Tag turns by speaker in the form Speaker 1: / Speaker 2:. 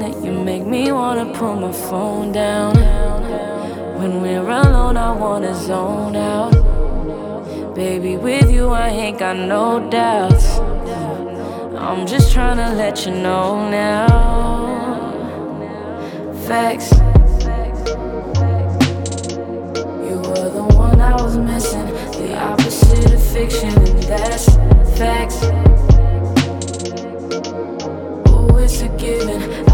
Speaker 1: You make me wanna put my phone down. When we're alone, I wanna zone out. Baby, with you, I ain't got no doubts. I'm just tryna let you know now. Facts. You were the one I was missing, the opposite of fiction, and that's facts. Oh, it's a given.